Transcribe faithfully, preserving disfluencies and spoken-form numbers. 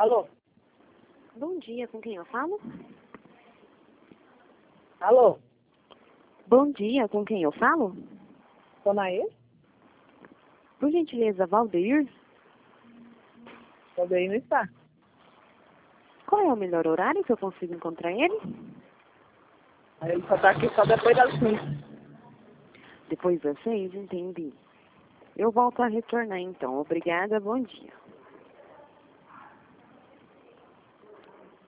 Alô? Bom dia, com quem eu falo? Alô? Bom dia, com quem eu falo? Dona Nair? Por gentileza, Valdeir? Valdeir não está. Qual é o melhor horário que eu consigo encontrar ele? Aí ele só está aqui só depois das cinco. Depois das seis, entendi. Eu volto a retornar então. Obrigada, bom dia.